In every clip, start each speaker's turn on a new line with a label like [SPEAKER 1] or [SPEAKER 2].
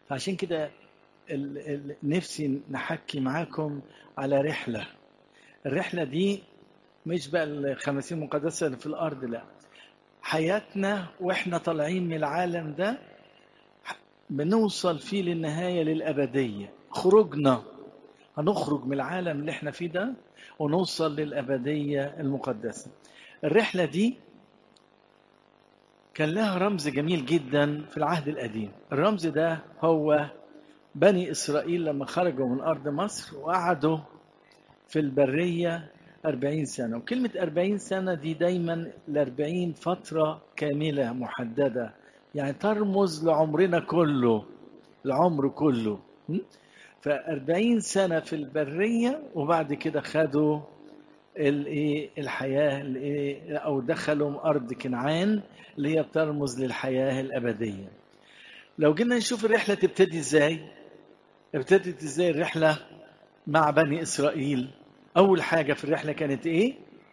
[SPEAKER 1] فعشان كده نفسي نحكي معاكم على رحلة. الرحلة دي مش بقى الخمسين مقدسة اللي في الأرض، لا، حياتنا وإحنا طالعين من العالم ده بنوصل فيه للنهاية للأبدية. خروجنا هنخرج من العالم اللي احنا فيه ده ونوصل للأبدية المقدسة. الرحلة دي كان لها رمز جميل جدا في العهد القديم. الرمز ده هو بني إسرائيل لما خرجوا من أرض مصر وقعدوا في البرية 40 سنة. وكلمة 40 سنة دي دايما ل40 فترة كاملة محددة، يعني ترمز لعمرنا كله، العمر كله. ف40 سنة في البرية، وبعد كده خدوا الحياة أو دخلوا أرض كنعان اللي هي بترمز للحياة الأبدية. لو جينا نشوف الرحلة تبتدي إزاي، ابتدت إزاي الرحلة مع بني إسرائيل. أول حاجة في الرحلة كانت إيه؟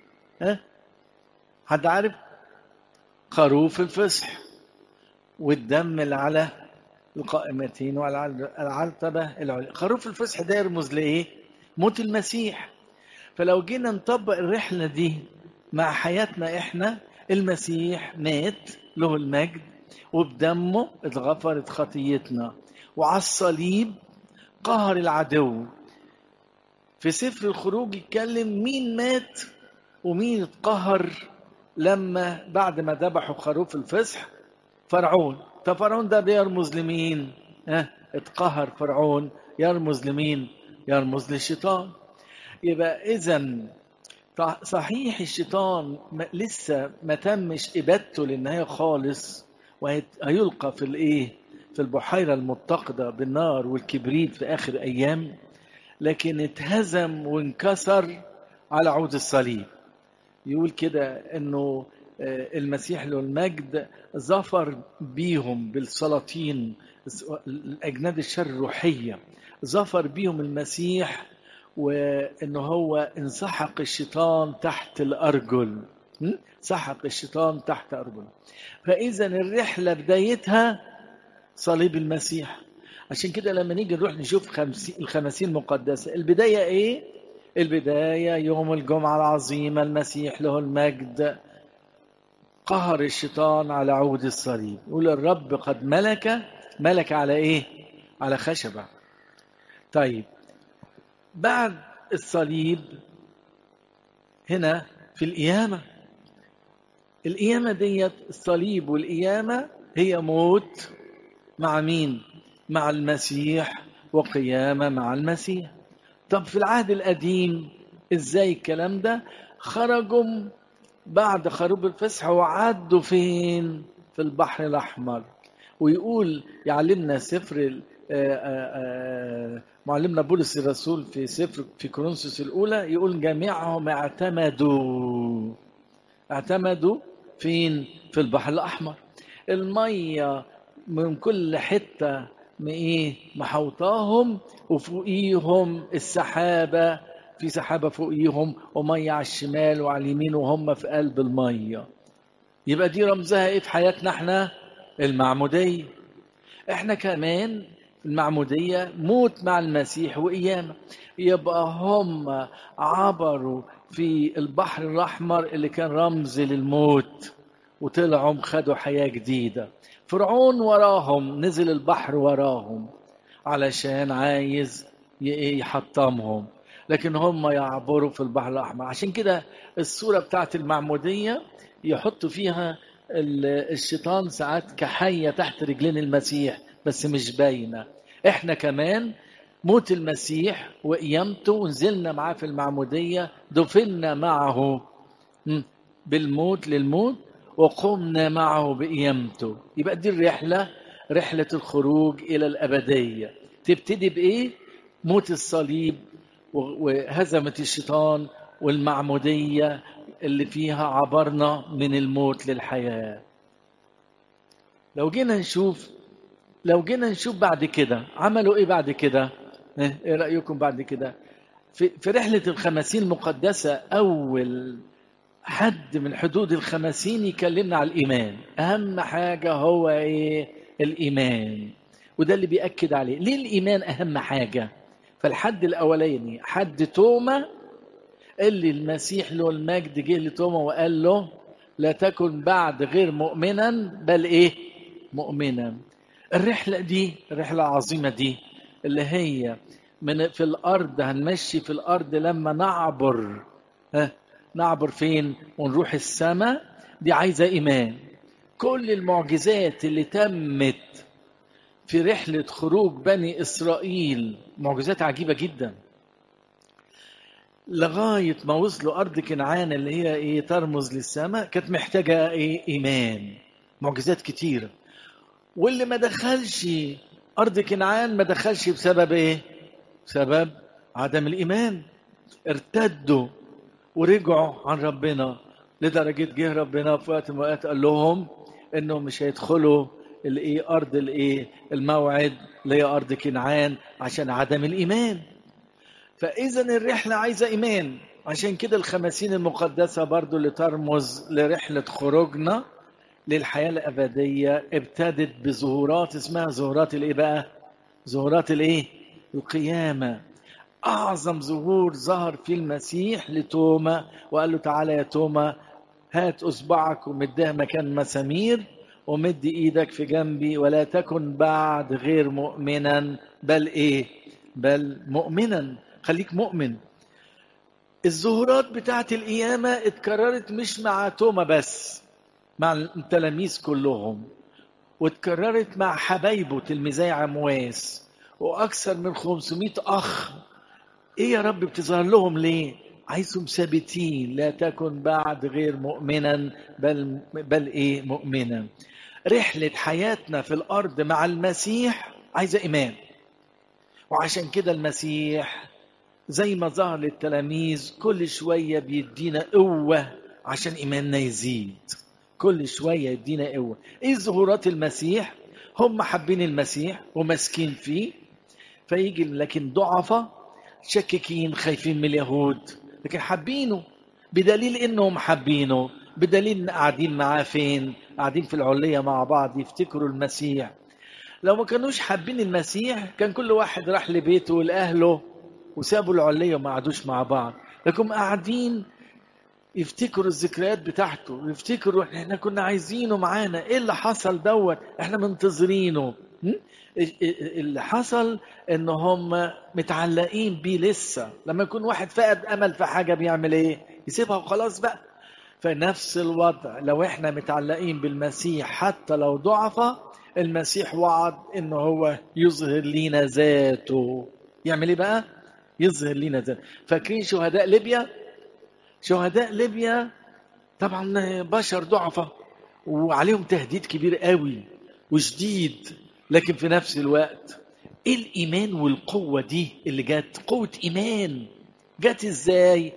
[SPEAKER 1] حد عارف؟ خروف الفصح والدم اللي على القائمتين وعلى العتبة العليا. خروف الفصح ده يرمز لإيه؟ موت المسيح. فلو جينا نطبق الرحلة دي مع حياتنا إحنا، المسيح مات له المجد وبدمه اتغفرت خطيتنا، وعلى الصليب قهر العدو. في سفر الخروج يتكلم مين مات ومين اتقهر لما بعد ما ذبحوا خروف الفصح. فرعون. ففرعون ده بيرمز لمين؟ اتقهر فرعون، يرمز لمين؟ يرمز للشيطان. يبقى إذن صحيح الشيطان لسه ما تمش إبادته للنهاية خالص، وهيلقى في البحيرة المتقدة بالنار والكبريت في آخر أيام، لكن اتهزم وانكسر على عود الصليب. يقول كده انه المسيح له المجد ظفر بيهم بالسلاطين، الأجناد الشر الروحية، ظفر بيهم المسيح، وانه هو انسحق الشيطان تحت الأرجل. سحق الشيطان تحت أرجل. فإذا الرحلة بدايتها صليب المسيح. عشان كده لما نيجي نروح نشوف الخمسين مقدسة، البداية ايه؟ البداية يوم الجمعة العظيمة، المسيح له المجد قهر الشيطان على عود الصليب. يقول الرب قد ملك على ايه؟ على خشبة. طيب بعد الصليب هنا في القيامة ديت، الصليب والقيامة هي موت مع مين؟ مع المسيح، وقيامة مع المسيح. طب في العهد القديم ازاي الكلام ده؟ خرجوا بعد خروف الفصح وعدوا فين؟ في البحر الأحمر. ويقول يعلمنا سفر معلمنا بولس الرسول في سفر في كورنثوس الأولى، يقول جميعهم اعتمدوا فين؟ في البحر الأحمر. المية من كل حتة محوطاهم، وفوقيهم السحابة، في سحابة فوقيهم ومية على الشمال وعلى اليمين، وهم في قلب المية. يبقى دي رمزها ايه في حياتنا احنا؟ المعمودية. احنا كمان المعمودية موت مع المسيح وقيامة. يبقى هم عبروا في البحر الأحمر اللي كان رمز للموت، وطلعوا خدوا حياة جديدة. فرعون وراهم، نزل البحر وراهم علشان عايز يحطمهم، لكن هم يعبروا في البحر الأحمر. عشان كده الصورة بتاعت المعمودية يحطوا فيها الشيطان ساعات كحية تحت رجلين المسيح، بس مش باينة. احنا كمان موت المسيح وقيامته، ونزلنا معاه في المعمودية، دفنا معه بالموت للموت، وقمنا معه بقيامته. يبقى دي الرحلة، رحلة الخروج إلى الأبدية. تبتدي بإيه؟ موت الصليب وهزمة الشيطان، والمعمودية اللي فيها عبرنا من الموت للحياة. لو جينا نشوف بعد كده عملوا إيه بعد كده؟ إيه رأيكم بعد كده؟ في رحلة الخمسين المقدسة، أول حد من حدود الخمسين يكلمنا على الإيمان. أهم حاجة هو إيه؟ الإيمان. وده اللي بيأكد عليه. ليه الإيمان أهم حاجة؟ فالحد الأولاني حد توما، اللي المسيح له المجد جه لتوما وقال له لا تكن بعد غير مؤمنا بل إيه؟ مؤمنا. الرحلة دي، الرحلة العظيمة دي اللي هي من في الأرض، هنمشي في الأرض لما نعبر، نعبر فين؟ ونروح السماء. دي عايزة إيمان. كل المعجزات اللي تمت في رحلة خروج بني إسرائيل معجزات عجيبة جدا، لغاية ما وصلوا أرض كنعان اللي هي إيه؟ ترمز للسماء، كانت محتاجة إيه؟ إيمان. معجزات كتيرة. واللي ما دخلش أرض كنعان ما دخلش بسبب إيه؟ بسبب عدم الإيمان. ارتدوا ورجعوا عن ربنا، لدرجة جه ربنا في وقت من الأوقات قال لهم إنهم مش هيدخلوا الإيه؟ أرض الإيه؟ الموعد اللي هي أرض كنعان عشان عدم الإيمان. فإذا الرحلة عايزة إيمان. عشان كده الخمسين المقدسة برضو اللي ترمز لرحلة خروجنا للحياة الأبدية ابتدت بظهورات اسمها ظهورات الإيه بقى؟ ظهورات الإيه؟ القيامة. أعظم ظهور ظهر في المسيح لتوما وقال له تعالى يا توما، هات أصبعك ومدها مكان مسامير ومد إيدك في جنبي، ولا تكن بعد غير مؤمنا بل إيه؟ بل مؤمنا. خليك مؤمن. الظهورات بتاعت القيامة اتكررت مش مع توما بس، مع التلاميذ كلهم، واتكررت مع حبايبه تلميذي عمواس وأكثر من 500 أخ. إيه يا رب بتظهر لهم ليه؟ عايزهم ثابتين، لا تكن بعد غير مؤمنا بل إيه؟ مؤمنا. رحلة حياتنا في الأرض مع المسيح عايزة إيمان. وعشان كده المسيح زي ما ظهر للتلاميذ كل شوية بيدينا قوة عشان إيماننا يزيد. كل شوية يدينا قوة. إيه ظهورات المسيح؟ هم حابين المسيح وماسكين فيه، فيجي لكن ضعفة شككين خايفين من اليهود، لكن حابينه. بدليل إنهم حابينه، بدليل إن قاعدين معاه فين؟ قاعدين في العلية مع بعض يفتكروا المسيح. لو ما كانوش حابين المسيح كان كل واحد راح لبيته ولأهله وسابوا العلية وما قعدوش مع بعض. لكن قاعدين يفتكروا الذكريات بتاعته، يفتكروا احنا كنا عايزينه معانا، ايه اللي حصل دوت، احنا منتظرينه. اللي حصل ان هم متعلقين بيه لسه. لما يكون واحد فقد امل في حاجة بيعمل ايه؟ يسيبها وخلاص بقى. فنفس الوضع لو احنا متعلقين بالمسيح حتى لو ضعفة، المسيح وعد ان هو يظهر لينا ذاته. يعمل ايه بقى؟ يظهر لنا ذاته. فاكرين شهداء ليبيا؟ شهداء ليبيا طبعا بشر ضعفة وعليهم تهديد كبير قوي وشديد، لكن في نفس الوقت ايه الايمان والقوة دي اللي جت؟ قوة ايمان جت ازاي؟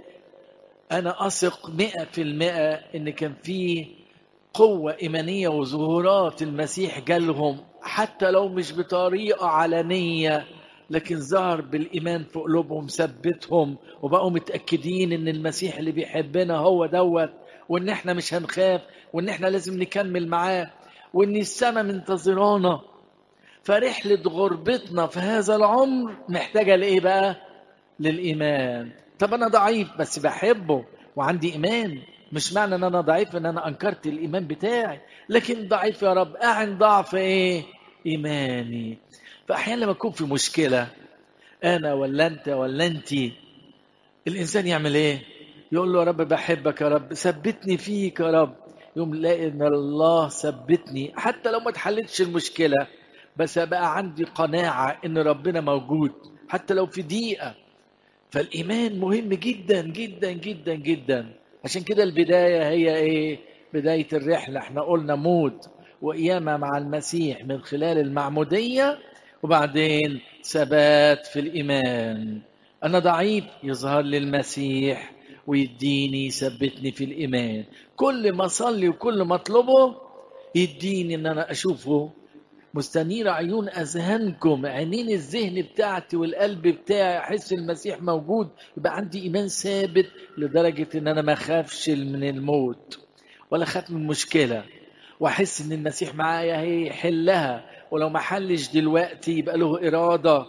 [SPEAKER 1] انا اثق 100% ان كان فيه قوة ايمانية وظهورات المسيح جالهم، حتى لو مش بطريقة علنية، لكن ظهر بالإيمان في قلوبهم، ثبتهم وبقوا متأكدين إن المسيح اللي بيحبنا هو دوت، وإن إحنا مش هنخاف، وإن إحنا لازم نكمل معاه، وإن السماء منتظرانا. فرحلة غربتنا في هذا العمر محتاجة لإيه بقى؟ للإيمان. طب أنا ضعيف بس بحبه وعندي إيمان، مش معنى أن أنا ضعيف أن أنا أنكرت الإيمان بتاعي، لكن ضعيف يا رب، أعن ضعف إيه؟ إيماني. فأحيانا لما أكون في مشكلة أنا ولا أنت ولا أنتي، الإنسان يعمل إيه؟ يقول له يا رب بحبك يا رب، ثبتني فيك يا رب. يوم لاقي إن الله ثبتني، حتى لو ما اتحلتش المشكلة بس بقى عندي قناعة إن ربنا موجود حتى لو في دقيقة. فالإيمان مهم جدا جدا جدا جدا. عشان كده البداية هي إيه؟ بداية الرحلة احنا قلنا موت وقيامة مع المسيح من خلال المعمودية، وبعدين ثبات في الإيمان. أنا ضعيف، يظهر لي المسيح ويديني يثبتني في الإيمان. كل ما أصلي وكل ما أطلبه يديني إن أنا أشوفه. مستنير عيون أذهانكم، عينين الذهن بتاعتي والقلب بتاعي، أحس المسيح موجود، يبقى عندي إيمان ثابت لدرجة إن أنا ما أخافش من الموت ولا أخاف من مشكلة، وأحس إن المسيح معايا هيحلها ولو ما حلش دلوقتي يبقى له إرادة.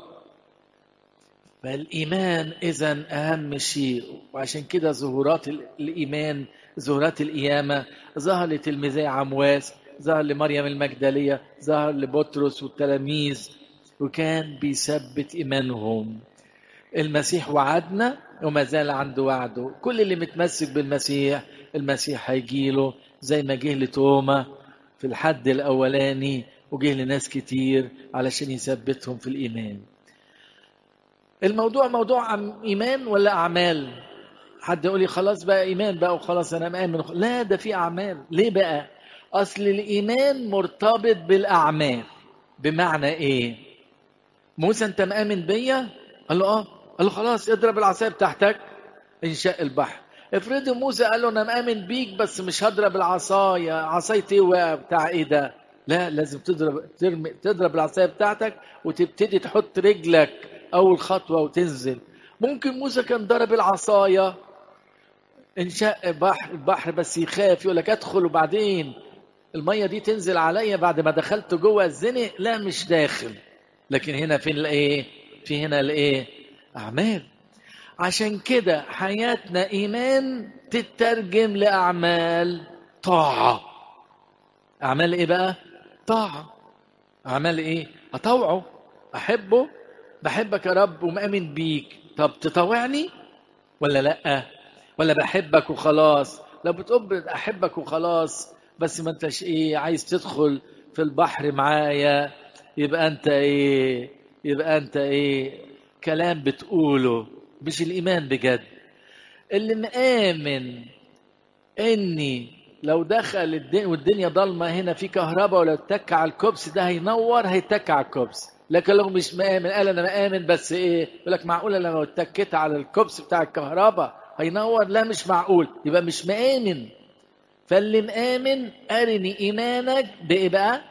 [SPEAKER 1] فالإيمان إذن أهم شيء. وعشان كده ظهورات الإيمان، ظهورات القيامة، ظهر لتلميذي عمواس، ظهر لمريم المجدلية، ظهر لبطرس والتلاميذ، وكان بيثبت إيمانهم. المسيح وعدنا وما زال عنده وعده. كل اللي متمسك بالمسيح المسيح هيجيله، زي ما جه لتوما في الحد الأولاني وجه لناس كتير علشان يثبتهم في الإيمان. الموضوع موضوع إيمان ولا أعمال؟ حد يقول لي خلاص بقى إيمان بقى وخلاص أنا مآمن. لا، ده في أعمال. ليه بقى؟ أصل الإيمان مرتبط بالأعمال. بمعنى إيه؟ موسى أنت مآمن بيا؟ قال له آه. قال له خلاص اضرب العصاية بتاعتك انشق البحر. افرض موسى قال له أنا مآمن بيك بس مش هضرب العصاية، عصايتي بتاع إيه ده؟ لا، لازم تضرب العصاية بتاعتك وتبتدي تحط رجلك أول خطوة وتنزل. ممكن موسى كان ضرب العصاية انشق البحر بس يخاف، يقول لك ادخل وبعدين المية دي تنزل عليا بعد ما دخلت جوه الزنق. لا، مش داخل. لكن هنا فين الايه؟ في هنا الايه؟ اعمال. عشان كده حياتنا ايمان تترجم لاعمال طاعة. اعمال ايه بقى؟ طاعة. اعمال ايه؟ اطوعه، احبه، بحبك يا رب ومؤمن بيك. طب تطوعني ولا لا؟ ولا بحبك وخلاص؟ لو بتقول احبك وخلاص بس ما انتش ايه عايز تدخل في البحر معايا، يبقى انت ايه؟ يبقى انت ايه؟ كلام بتقوله، مش الايمان بجد. اللي مآمن اني لو دخل الدنيا والدنيا ضلمه هنا في كهرباء ولو اتك على الكوبس ده هينور، هيتك على الكوبس. لكن لو مش مآمن قال انا مآمن بس ايه؟ يقول لك معقوله لما اتكيت على الكوبس بتاع الكهرباء هينور؟ لا، مش معقول. يبقى مش مآمن. فاللي مآمن أرني إيمانك بإيه بقى؟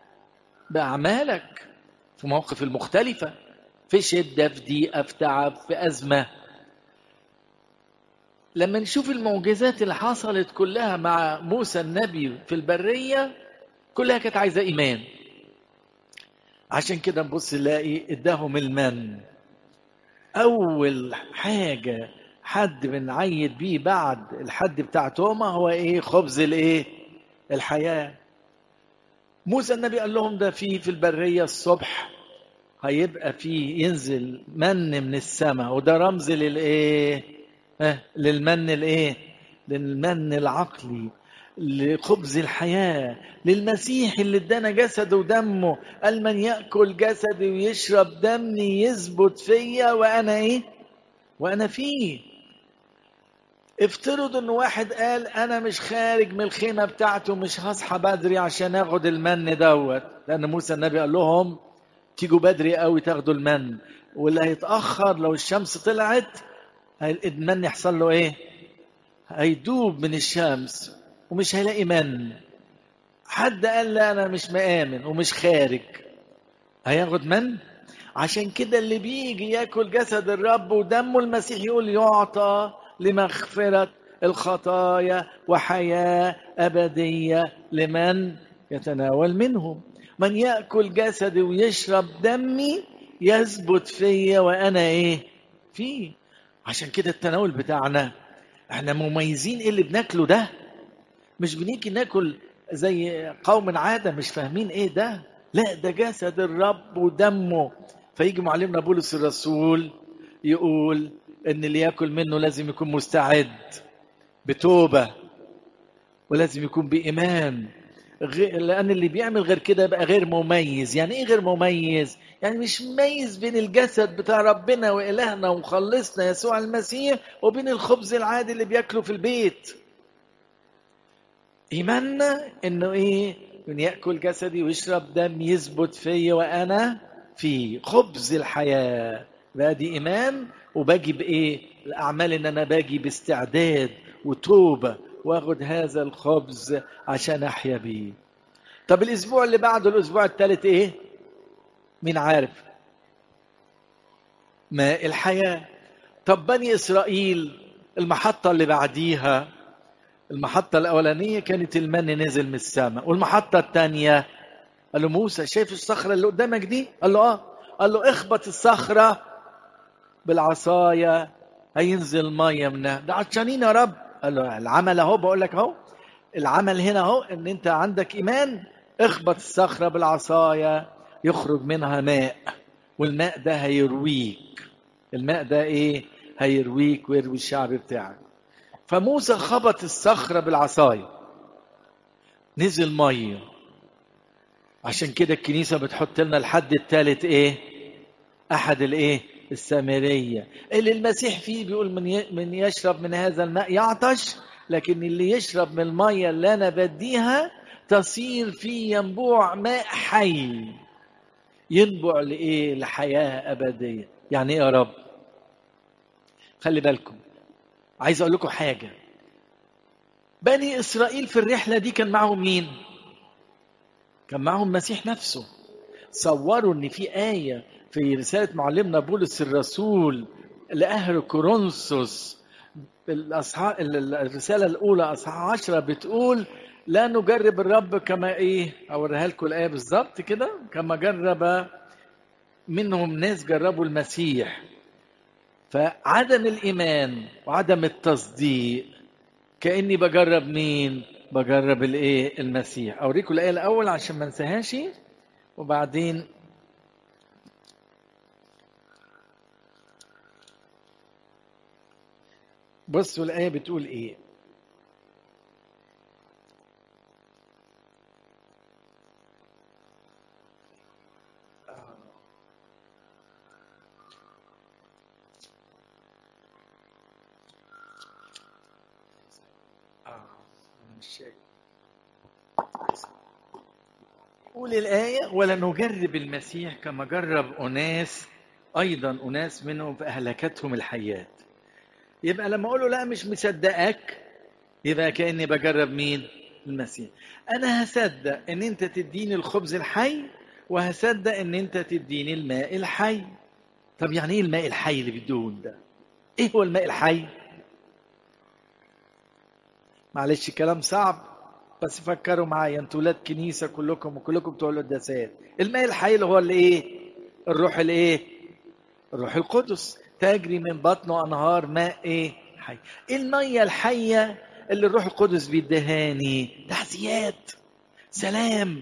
[SPEAKER 1] بأعمالك في مواقف المختلفة، في شدة، في ضيقة، في تعب، في أزمة. لما نشوف المعجزات اللي حصلت كلها مع موسى النبي في البرية كلها كانت عايزة إيمان. عشان كده نبص نلاقي اداهم المن. أول حاجة حد بنعيد بيه بعد الحد بتاع توما هو إيه؟ خبز الإيه؟ الحياة. موسى النبي قال لهم ده في البرية الصبح هيبقى فيه ينزل من من السماء، وده رمز للإيه؟ للمن الإيه؟ للمن العقلي، لخبز الحياة، للمسيح اللي ادانا جسده ودمه. قال من يأكل جسدي ويشرب دمي يثبت فيا وأنا إيه؟ وأنا فيه. افترض ان واحد قال انا مش خارج من الخيمة بتاعته، مش هصحى بدري عشان اخد المن دوت، لان موسى النبي قال لهم تيجوا بدري قوي تاخدوا المن، واللي هيتأخر لو الشمس طلعت المن يحصل له ايه؟ هيدوب من الشمس ومش هيلاقي من. حد قال لا انا مش مآمن ومش خارج، هياخد من؟ عشان كده اللي بيجي ياكل جسد الرب ودمه المسيح يقول يعطى لمغفرة الخطايا وحياة أبدية لمن يتناول منهم. من يأكل جسدي ويشرب دمي يثبت فيا وأنا إيه؟ فيه. عشان كده التناول بتاعنا احنا مميزين. ايه اللي بناكله ده؟ مش بنيجي ناكل زي قوم عادة مش فاهمين ايه ده. لا، ده جسد الرب ودمه. فيجي معلمنا بولس الرسول يقول ان اللي ياكل منه لازم يكون مستعد بتوبة ولازم يكون بإيمان، لأن اللي بيعمل غير كده يبقى غير مميز. يعني إيه غير مميز؟ يعني مش مميز بين الجسد بتاع ربنا وإلهنا ومخلصنا يسوع المسيح وبين الخبز العادي اللي بياكله في البيت. إيماننا إنه إيه؟ من يأكل جسدي ويشرب دم يثبت فيا وأنا فيه. خبز الحياة بقى دي إيمان. وباجي بإيه؟ الأعمال إن أنا باجي باستعداد وتوبة واخد هذا الخبز عشان أحيا بيه. طب الأسبوع اللي بعده الأسبوع الثالث إيه؟ مين عارف؟ ماء الحياة. طب بني إسرائيل المحطة اللي بعديها، المحطة الأولانية كانت المن نزل من السماء، والمحطة الثانية قال له موسى شايف الصخرة اللي قدامك دي؟ قال له اه. قال له اخبط الصخرة بالعصاية هينزل مية منها. ده عطشانين يا رب. قال له العمل اهو، بقول لك اهو العمل هنا اهو، ان انت عندك ايمان، اخبط الصخرة بالعصاية يخرج منها ماء، والماء ده هيرويك. الماء ده ايه؟ هيرويك ويروي الشعب بتاعك. فموسى خبط الصخرة بالعصاية نزل مية. عشان كده الكنيسة بتحط لنا الحد الثالث ايه؟ احد الايه؟ السامرية، اللي المسيح فيه بيقول من يشرب من هذا الماء يعطش، لكن اللي يشرب من المية اللي انا بديها تصير فيه ينبوع ماء حي. ينبع لايه؟ لحياة ابدية. يعني ايه يا رب؟ خلي بالكم، عايز اقول لكم حاجة. بني اسرائيل في الرحلة دي كان معهم مين؟ كان معهم المسيح نفسه. صوروا ان في آية في رسالة معلمنا بولس الرسول لأهل كورنثوس الرسالة الأولى أصحاح 10 بتقول لا نجرب الرب كما إيه؟ أوريها لكم الآية بالظبط كده. كما جرب منهم ناس جربوا المسيح. فعدم الإيمان وعدم التصديق كأني بجرب مين؟ بجرب الإيه؟ المسيح. أوريكم الآية الأول عشان ما انساهاش وبعدين بصوا الآية بتقول إيه. قول الآية ولا نجرب المسيح كما جرب أناس أيضا أناس منهم فأهلكتهم الحيات. يبقى لما أقوله لا مش مصدقك يبقى كأني بجرب مين؟ المسيح. أنا هصدق إن أنت تديني الخبز الحي وهصدق إن أنت تديني الماء الحي. طب يعني إيه الماء الحي اللي بدون ده؟ إيه هو الماء الحي؟ معلش كلام صعب بس فكروا معايا، انتوا ولاد كنيسة كلكم وكلكم بتوع القداسات. الماء الحي اللي هو الايه؟ الروح الايه؟ الروح القدس. تجري من بطنه انهار ماء ايه؟ حي. المية الحية اللي الروح القدس بيدهاني تحذيات، سلام،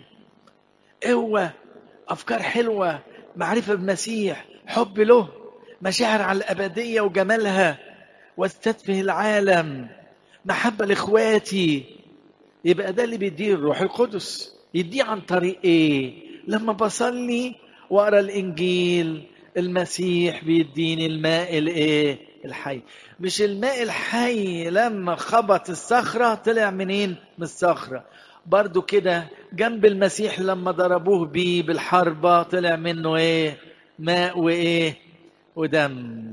[SPEAKER 1] قوة، افكار حلوة، معرفة بالمسيح، حب له، مشاعر على الابدية وجمالها، واستدفه العالم، محبة لاخواتي. يبقى ده اللي بيديه الروح القدس. يديه عن طريق ايه؟ لما بصلي واقرا الانجيل المسيح بيديني الماء الايه؟ الحي. مش الماء الحي لما خبط الصخرة طلع منين؟ من الصخرة. برضو كده جنب المسيح لما ضربوه بيه بالحربة طلع منه ايه؟ ماء وايه؟ ودم.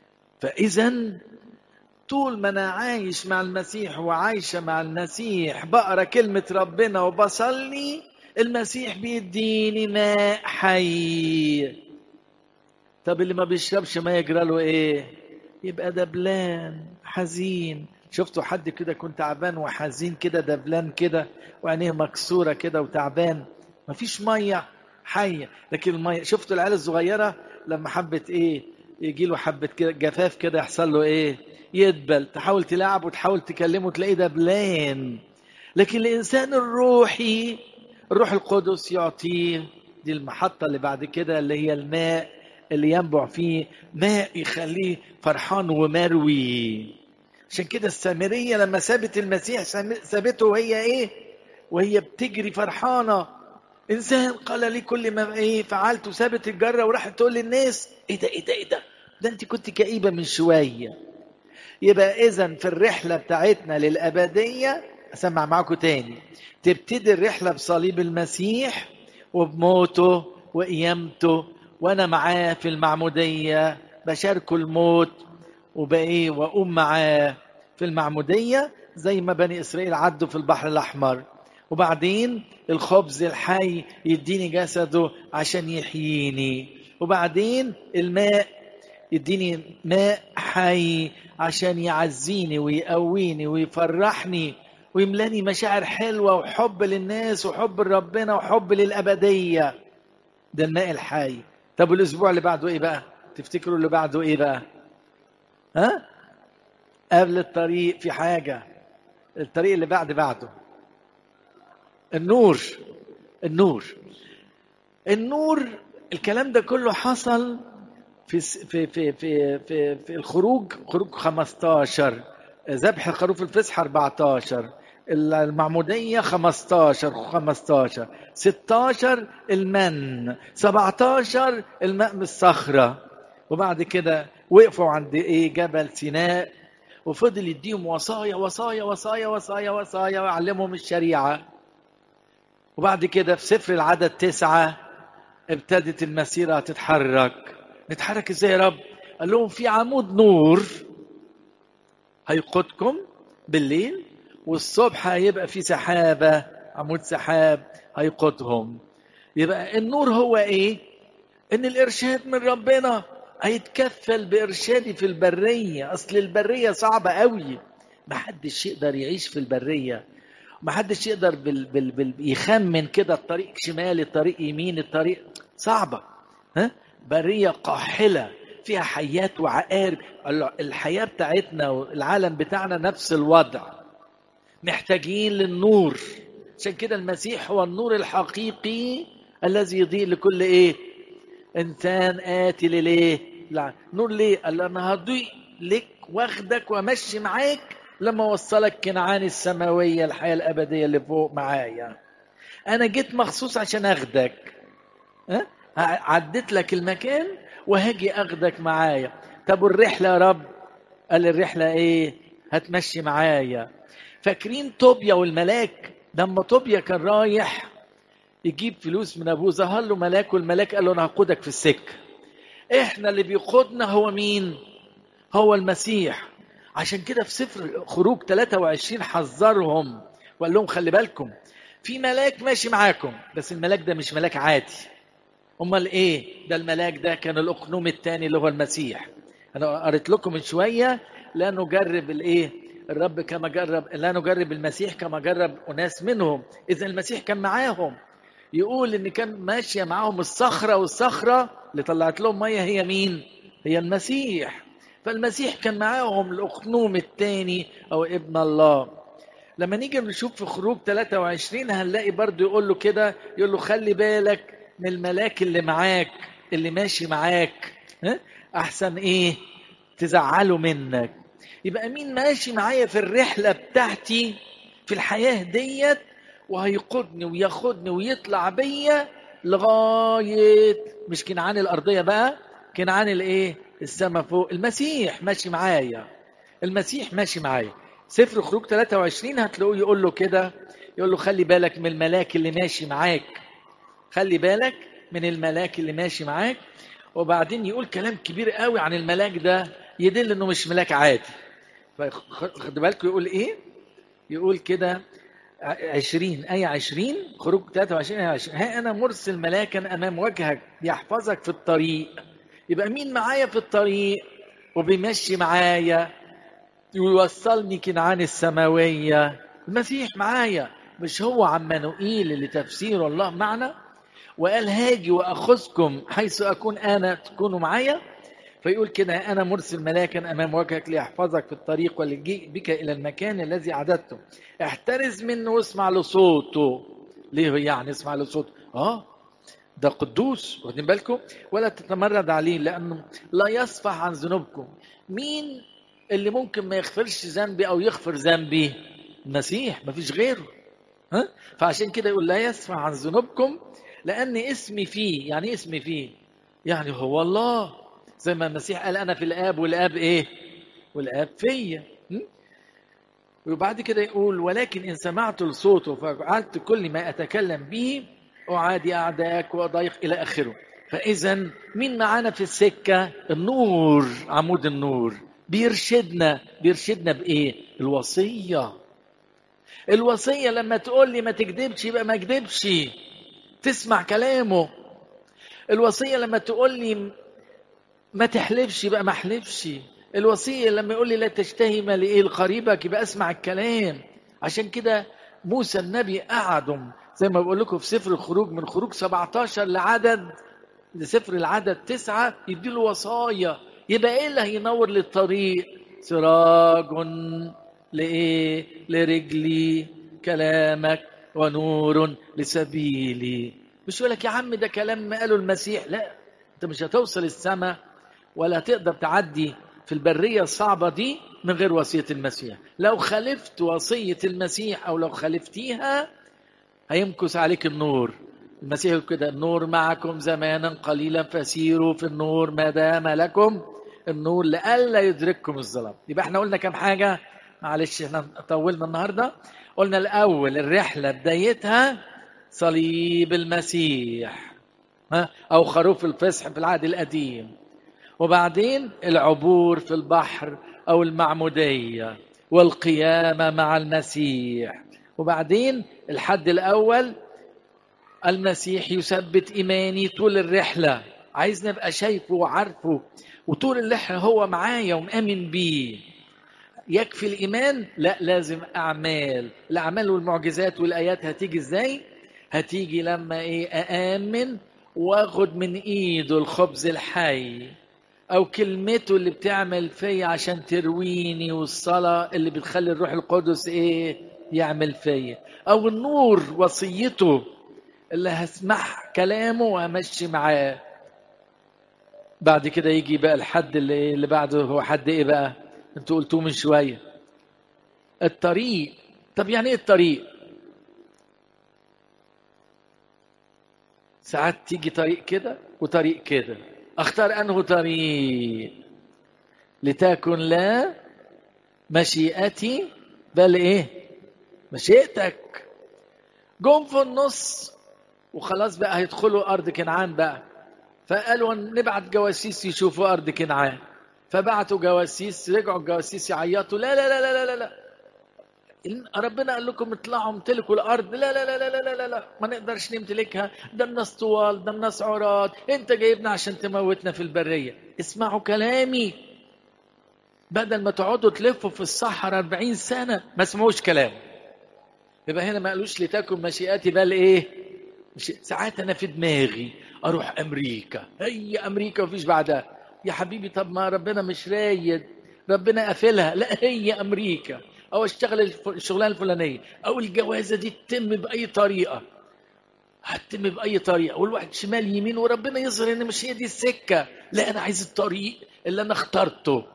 [SPEAKER 1] فاذا طول ما أنا عايش مع المسيح وعايشة مع المسيح بقرأ كلمة ربنا وبصلي المسيح بيديني ماء حي. طب اللي ما بيشربش ما يجرى له ايه؟ يبقى دبلان حزين. شفتوا حد كده كنت تعبان وحزين كده دبلان كده وعينيه مكسورة كده وتعبان؟ مفيش مية حية. لكن المية، شفتوا العيال الصغيرة لما حبت ايه يجي له حبة كده جفاف كده يحصل له ايه؟ يدبل. تحاول تلعب وتحاول تكلمه تلاقيه دبلان. لكن الإنسان الروحي الروح القدس يعطيه دي المحطة اللي بعد كده اللي هي الماء اللي ينبع فيه ماء يخليه فرحان ومروي. عشان كده السامرية لما سابت المسيح سابته وهي ايه؟ وهي بتجري فرحانة. إنسان قال لي كل ما ايه فعلت، وسابت الجرة وراحت تقول للناس ايه ده ايه ده ايه ده؟ ده انت كنت كئيبة من شوية. يبقى إذن في الرحلة بتاعتنا للأبدية أسمع معاكم تاني. تبتدي الرحلة بصليب المسيح وبموته وقيامته، وأنا معاه في المعمودية بشاركه الموت وبقيه وأقوم معاه في المعمودية زي ما بني إسرائيل عدوا في البحر الأحمر. وبعدين الخبز الحي يديني جسده عشان يحييني. وبعدين الماء يديني ماء حي عشان يعزيني ويقويني ويفرحني ويملاني مشاعر حلوة وحب للناس وحب لربنا وحب للأبدية. ده الماء الحي. طب الأسبوع اللي بعده إيه بقى؟ تفتكروا اللي بعده إيه بقى؟ ها؟ قبل الطريق في حاجة. الطريق اللي بعده النور. النور. النور. الكلام ده كله حصل في الخروج 15، ذبح الخروف الفصح 14، المعمودية 15 16 المن، 17 الماء من الصخرة. وبعد كده وقفوا عند ايه؟ جبل سيناء، وفضل يديهم وصايا وصايا وصايا وصايا وصايا ويعلمهم الشريعة. وبعد كده في سفر العدد 9 ابتدت المسيرة تتحرك. نتحرك ازاي يا رب؟ قال لهم في عمود نور هيقودكم بالليل، والصبح هيبقى في سحابة، عمود سحاب هيقودهم. يبقى النور هو ايه؟ ان الارشاد من ربنا هيتكفل بارشادي في البرية. اصل البرية صعبة قوي، محدش يقدر يعيش في البرية، محدش يقدر يخمن كده الطريق شمال الطريق يمين الطريق، صعبة. ها؟ برية قاحلة فيها حيات وعقارب. الحياة بتاعتنا والعالم بتاعنا نفس الوضع، محتاجين للنور. عشان كده المسيح هو النور الحقيقي الذي يضيء لكل ايه؟ انسان آتي لليه؟ لا. نور ليه؟ قال انا هضيء لك واخدك وامشي معاك لما اوصلك كنعان السماوية، الحياة الابدية اللي فوق معايا. انا جيت مخصوص عشان اخدك. ها؟ عدت لك المكان وهاجي اخدك معايا. طب الرحلة يا رب؟ قال الرحلة ايه؟ هتمشي معايا. فاكرين طوبيا والملاك؟ لما طوبيا كان رايح يجيب فلوس من ابوه، ظهر له ملاك، والملاك قال له انا هقودك في السكة. احنا اللي بيقودنا هو مين؟ هو المسيح. عشان كده في سفر خروج 23 حذرهم وقال لهم خلي بالكم في ملاك ماشي معاكم، بس الملاك ده مش ملاك عادي. امال ايه ده؟ الملاك ده كان الاقنوم الثاني اللي هو المسيح. انا قريت لكم من شويه لا نجرب الايه الرب كما جرب، لا نجرب المسيح كما جرب اناس منهم. اذا المسيح كان معاهم. يقول ان كان ماشيه معاهم الصخره، والصخره اللي طلعت لهم ميه هي مين؟ هي المسيح. فالمسيح كان معاهم الاقنوم الثاني او ابن الله. لما نيجي نشوف في خروج 23 هنلاقي برضو يقول له كده، يقول له خلي بالك من الملاك اللي معاك اللي ماشي معاك، احسن ايه تزعله منك. يبقى مين ماشي معايا في الرحلة بتاعتي في الحياة ديت وهيقودني وياخدني ويطلع بيا لغاية مش كنعان الأرضية بقى، كنعان الايه السما فوق. المسيح ماشي معايا. المسيح ماشي معايا. سفر خروج 23 هتلاقوه يقول له كده، يقول له خلي بالك من الملاك اللي ماشي معاك، خلي بالك من الملاك اللي ماشي معاك. وبعدين يقول كلام كبير قوي عن الملاك ده يدل انه مش ملاك عادي. فخد بالكم يقول ايه؟ يقول كده 20 آية 20 خروج 23 آية 20 ها أنا مرسل ملاكا أمام وجهك يحفظك في الطريق. يبقى مين معايا في الطريق وبيمشي معايا ويوصلني كنعان السماوية؟ المسيح معايا. مش هو عمانوئيل اللي تفسير الله معنا وقال هاجي وأخذكم حيث أكون أنا تكونوا معايا؟ فيقول كده أنا مرسل ملاكا أمام وجهك ليحفظك في الطريق وليجيء بك إلى المكان الذي عددته. احترز منه واسمع لصوته. ليه يعني اسمع لصوته؟ ده قدوس، واخدين بالكم؟ ولا تتمرد عليه لأنه لا يصفح عن ذنوبكم. مين اللي ممكن ما يغفرش ذنبي أو يغفر ذنبي؟ المسيح، مفيش غيره. فعشان كده يقول لا يصفح عن ذنوبكم لأن اسمي فيه. يعني اسمي فيه يعني هو الله، زي ما المسيح قال أنا في الآب والآب إيه؟ والآب فيا. وبعد كده يقول ولكن إن سمعت لصوته ففعلت كل ما أتكلم به أعادي أعدائك وأضايق إلى آخره. فإذا مين معانا في السكة؟ النور، عمود النور بيرشدنا بإيه؟ الوصية. الوصية لما تقول لي ما تكذبش يبقى ما اكذبش، تسمع كلامه. الوصية لما تقول لي ما تحلفش يبقى ما احلفش. الوصية لما يقول لي لا تشتهي مال ايه لقريبك يبقى اسمع الكلام. عشان كده موسى النبي قعدهم زي ما بقول لكم في سفر الخروج، من خروج 17 لسفر العدد 9 يديله وصايا. يبقى ايه اللي هينور للطريق؟ سراج لايه؟ لرجلي كلامك ونور لسبيلي. مش يقول لك يا عم ده كلام قاله المسيح، لا، انت مش هتوصل السماء ولا تقدر تعدي في البرية الصعبة دي من غير وصية المسيح. لو خالفت وصية المسيح أو لو خالفتيها هيمكث عليك النور. المسيح يقول كده: النور معكم زمانا قليلا فسيروا في النور ما دام لكم النور لئلا يدرككم الظلام. يبقى احنا قلنا كم حاجة؟ معلش احنا طولنا النهاردة. قلنا الأول الرحلة بدايتها صليب المسيح أو خروف الفصح في العهد القديم، وبعدين العبور في البحر أو المعمودية والقيامة مع المسيح، وبعدين الحد الأول المسيح يثبت إيماني طول الرحلة، عايز نبقى شايفه وعارفه وطول الرحلة هو معايا ومآمن بيه. يكفي الإيمان؟ لا، لازم أعمال. الأعمال والمعجزات والآيات هتيجي إزاي؟ هتيجي لما أآمن واخد من إيده الخبز الحي، أو كلمته اللي بتعمل فيا عشان ترويني، والصلاة اللي بتخلي الروح القدس يعمل فيا، أو النور وصيته اللي هسمح كلامه وهمشي معاه. بعد كده يجي بقى الحد اللي بعده، هو حد ايه بقى؟ انتوا قلتوه من شوية، الطريق. طب يعني ايه الطريق؟ ساعات تيجي طريق كده وطريق كده، اختار انه طريق؟ لتكن لا مشيئتي بل مشيئتك. جم في النص وخلاص بقى هيدخلوا ارض كنعان بقى، فقالوا نبعت جواسيس يشوفوا ارض كنعان، فبعتوا جواسيس، رجعوا الجواسيس يعيطوا: لا لا لا لا لا لا، ربنا قال لكم اطلعوا امتلكوا الارض. لا لا لا لا لا لا لا، ما نقدرش نمتلكها، ده الناس طوال، ده الناس عراض، انت جايبنا عشان تموتنا في البريه. اسمعوا كلامي، بدل ما تقعدوا تلفوا في الصحراء 40 سنه ما اسمعوش كلام. يبقى هنا ما قالوش لتكن مشيئتي بل ساعات انا في دماغي اروح امريكا، هي امريكا وفيش بعدها. يا حبيبي طب ما ربنا مش رايد، ربنا قافلها. لا، هي امريكا، او اشتغل الشغلانه الفلانيه، او الجوازه دي تتم باي طريقه، هتتم باي طريقه، والواحد شمال يمين وربنا يظهر ان مش هي دي السكه. لا، انا عايز الطريق اللي انا اخترته.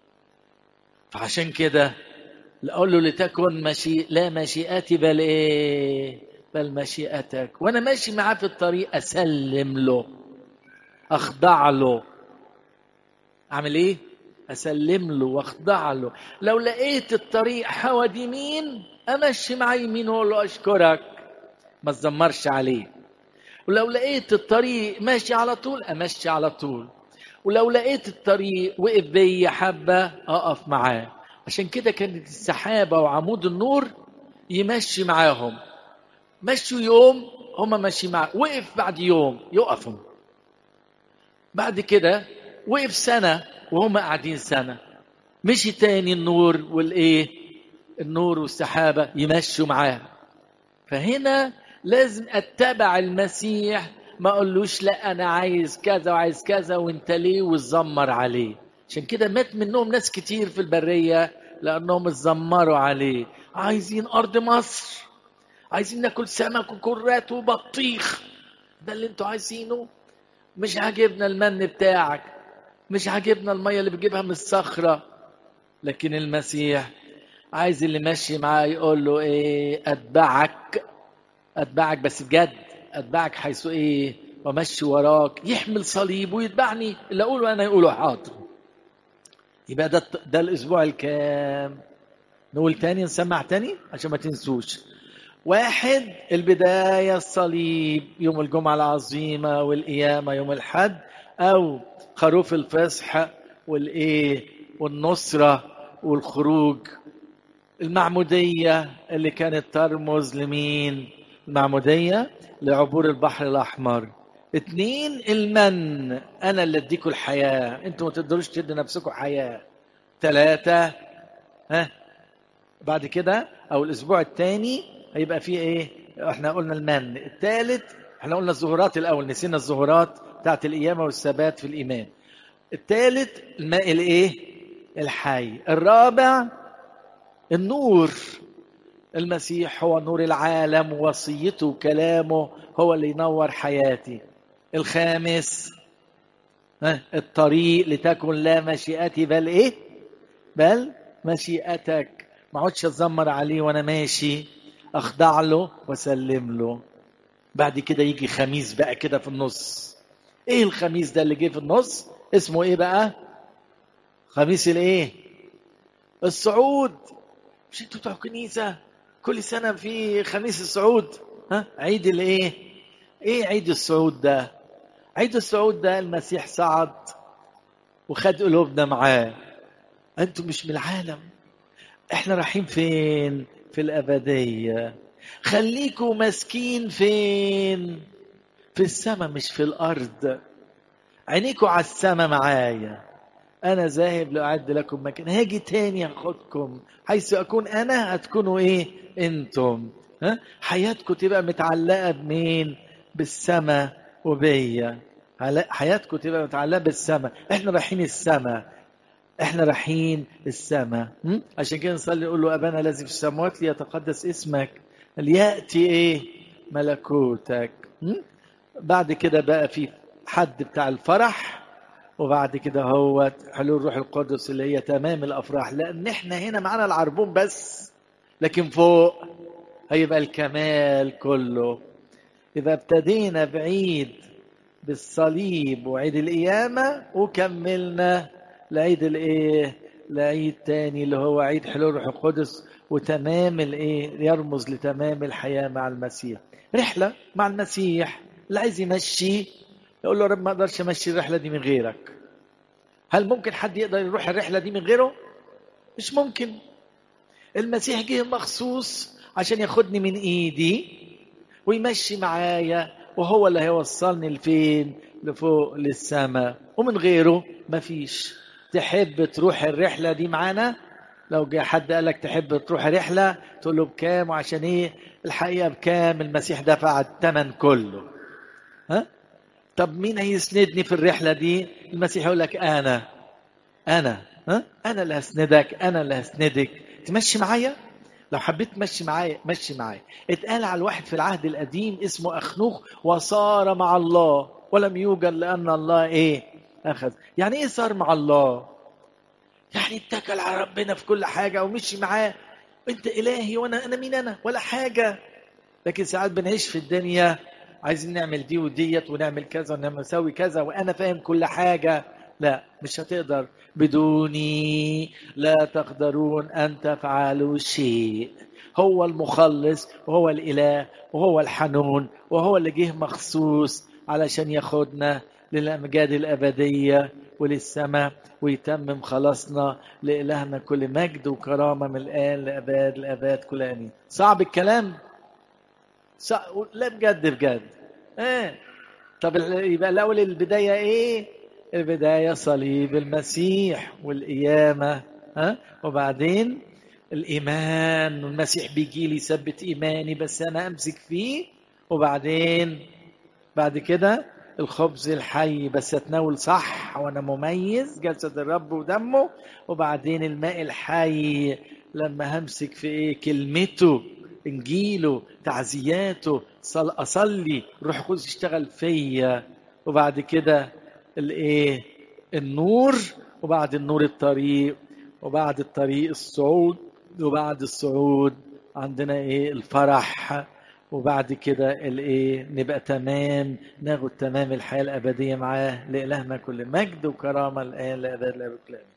[SPEAKER 1] فعشان كده اقول له لتكن لا مشيئتي بل مشيئتك. وانا ماشي معاه في الطريق اسلم له، اخضع له. اعمل ايه؟ اسلم له واخضع له. لو لقيت الطريق حود يمين امشي معاه يمين واقول له اشكرك، ما تزمرش عليه. ولو لقيت الطريق ماشي على طول امشي على طول. ولو لقيت الطريق وقف بيا حبه اقف معاه. عشان كده كانت السحابه وعمود النور يمشي معاهم، مشوا يوم هم ماشي معاه، وقف بعد يوم يقفوا، بعد كده وقف سنة وهم قاعدين سنة، مشي تاني النور النور والسحابة يمشوا معاه. فهنا لازم اتبع المسيح، ما اقولوش لا انا عايز كذا وعايز كذا وانت ليه وتزمر عليه. عشان كده مات منهم ناس كتير في البرية لانهم اتزمروا عليه. عايزين ارض مصر، عايزين ناكل سمك وكرات وبطيخ، ده اللي انتوا عايزينه؟ مش عاجبنا المن بتاعك، مش عاجبنا المية اللي بتجيبها من الصخرة. لكن المسيح عايز اللي ماشي معاه يقول له اتبعك بس بجد، اتبعك حيث ومشي وراك، يحمل صليب ويتبعني، اللي اقوله انا يقوله حاضر. يبقى ده الاسبوع الكام؟ نقول تاني، نسمع تاني عشان ما تنسوش. 1 البداية الصليب يوم الجمعة العظيمة، والقيامة يوم الحد، أو خروف الفصح والنصرة والخروج. المعمودية اللي كانت ترمز لمين؟ المعمودية لعبور البحر الأحمر. 2 المن، أنا اللي أديكوا الحياة، أنتوا ما تقدروش تدي نفسكوا حياة. 3 بعد كده او الاسبوع الثاني هيبقى فيه ايه؟ احنا قلنا المن. الثالث احنا قلنا الظهورات الاول، نسينا الظهورات بتاعت القيامه والثبات في الايمان. الثالث الماء الايه؟ الحي. الرابع النور، المسيح هو نور العالم، وصيته وكلامه هو اللي ينور حياتي. الخامس الطريق، لتكن لا مشيئتي بل ايه؟ بل مشيئتك. ما اقعدش اتذمر عليه وانا ماشي، اخضع له واسلم له. بعد كده يجي خميس بقى كده في النص. ايه الخميس ده اللي جه في النص؟ اسمه ايه بقى؟ خميس الايه؟ الصعود. مش انتوا بتوع كنيسه كل سنه في خميس الصعود؟ عيد الايه؟ ايه عيد الصعود ده؟ عيد الصعود ده المسيح صعد وخد قلوبنا معاه. انتوا مش من العالم، احنا رايحين فين؟ في الابديه. خليكوا ماسكين فين؟ في السماء مش في الارض. عينيكوا على السماء معايا. انا ذاهب لاعد لكم مكان، هاجي تاني اخدكم حيث اكون انا هتكونوا ايه؟ انتم. حياتكم تبقى متعلقه بمين؟ بالسماء وبيا. حياتكم تبقى متعلقه بالسماء. احنا رايحين السماء، احنا رايحين السماء. عشان كده نصلي نقول له ابانا الذي في السماوات ليتقدس اسمك، لياتي ايه؟ ملكوتك. بعد كده بقى في حد بتاع الفرح، وبعد كده هو حلول روح القدس اللي هي تمام الافراح. لان احنا هنا معانا العربون بس، لكن فوق هيبقى الكمال كله. اذا ابتدينا بعيد بالصليب وعيد القيامه وكملنا لعيد الايه؟ لعيد تاني اللي هو عيد حلول روح القدس وتمام الايه؟ يرمز لتمام الحياه مع المسيح. رحله مع المسيح. اللي عايز يمشي يقول له يا رب ما اقدرش امشي الرحله دي من غيرك. هل ممكن حد يقدر يروح الرحله دي من غيره؟ مش ممكن. المسيح جه مخصوص عشان ياخدني من ايدي ويمشي معايا، وهو اللي هيوصلني لفين؟ لفوق للسماء، ومن غيره مفيش. تحب تروح الرحله دي معانا؟ لو جه حد قالك تحب تروح رحله، تقول له بكام وعشان ايه؟ الحقيقه بكام؟ المسيح دفع الثمن كله. طب مين هيسندني في الرحله دي؟ المسيح يقول لك انا انا اللي هسندك، انا اللي هسندك. تمشي معايا؟ لو حبيت تمشي معايا مشي معايا. اتقال على الواحد في العهد القديم اسمه اخنوخ وصار مع الله ولم يوجد لان الله ايه؟ اخذ. يعني ايه صار مع الله؟ يعني اتكل على ربنا في كل حاجه ومشي معاه. انت الهي وانا مين؟ انا ولا حاجه. لكن ساعات بنعيش في الدنيا عايزين نعمل دي وديت ونعمل كذا ونسوي كذا وانا فاهم كل حاجه. لا، مش هتقدر. بدوني لا تقدرون ان تفعلوا شيء. هو المخلص وهو الاله وهو الحنون وهو اللي جه مخصوص علشان ياخدنا للامجاد الابديه وللسماء ويتمم خلاصنا. لالهنا كل مجد وكرامه من الان لاباد الاباد كل امين. صعب الكلام؟ لا بجد بجد. طب يبقى الاول البدايه ايه؟ البدايه صليب المسيح والقيامه. وبعدين الايمان، والمسيح بيجي لي يثبت ايماني بس انا امسك فيه. وبعدين بعد كده الخبز الحي بس اتناول صح وانا مميز جسد الرب ودمه. وبعدين الماء الحي لما همسك في ايه؟ كلمته، انجيله، تعزياته، اصلي روح القدس يشتغل فيا. وبعد كده الايه؟ النور. وبعد النور الطريق. وبعد الطريق الصعود. وبعد الصعود عندنا ايه؟ الفرح. وبعد كده الايه؟ نبقى تمام، ناخد تمام الحياه الابديه معاه. لالهنا كل مجد وكرامه الان لابد الابد.